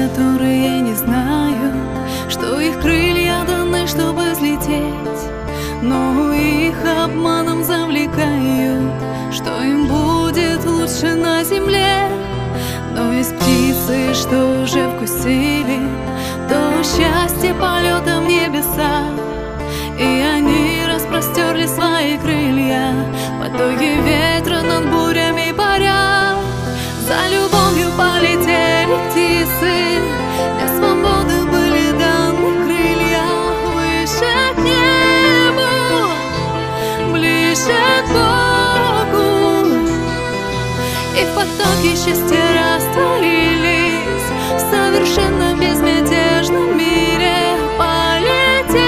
которые не знают, что их крылья даны, чтобы взлететь, но их обманом завлекают, что им будет лучше на земле. Но есть птицы, что уже вкусили то счастье полета в небеса, и они распростерли свои крылья, потоки ветра над бурями паря. За любовью полетели птицы, для свободы были даны крылья. Выше к небу, ближе к Богу, и в потоке счастья растворились в совершенно безмятежном мире. Полетели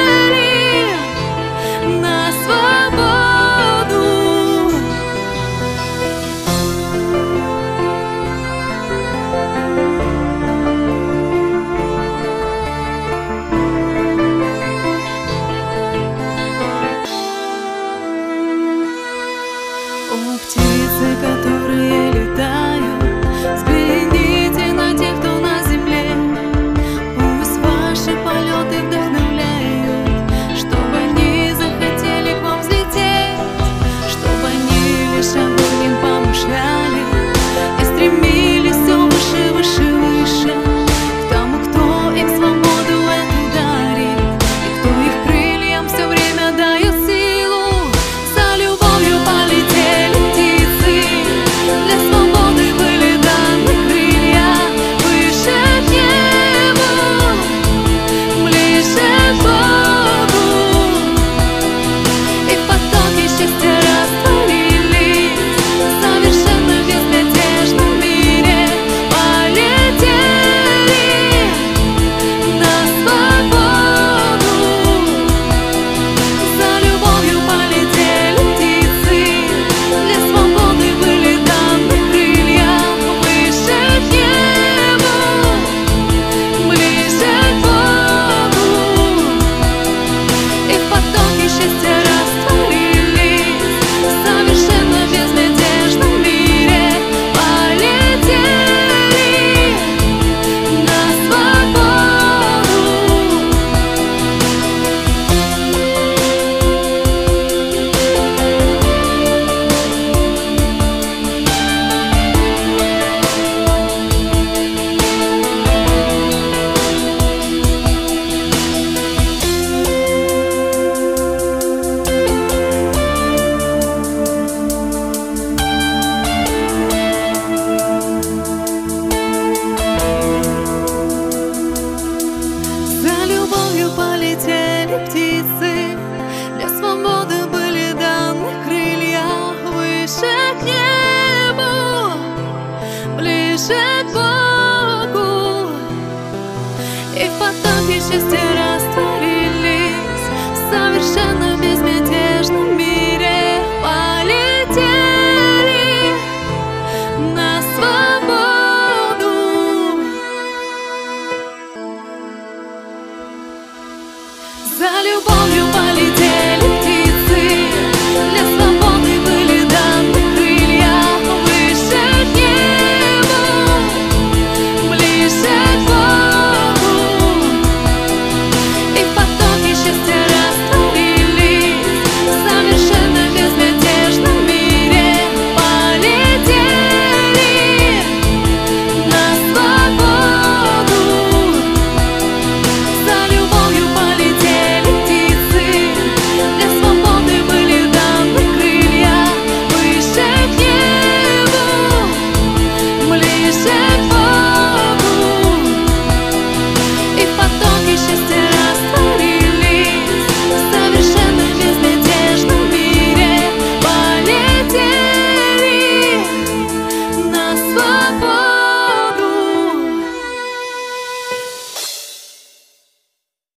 на свободу. О, птицы, которые летают, взгляните на тех, кто на земле. Пусть ваши полеты вдохновляют, чтобы они захотели к вам взлететь, чтобы они лишь об одном помышляли и стремились все выше, выше, выше, к тому, кто им свободу эту дарит, и кто их крыльям все время дает силу. За любовью полетели птицы, для свободы были даны крылья. Выше к небу, ближе к Богу, и в потоке счастья растворились в совершенно безмятежном мире. Полетели на свободу. За любовью полетели птицы, для свободы были даны крылья. Выше к небу, ближе к Богу, и в потоке счастья растворились в совершенно безмятежном мире. Полетели на свободу. За любовью полетели птицы, для свободы были даны крылья. Выше к небу, ближе к Богу, и в потоке счастья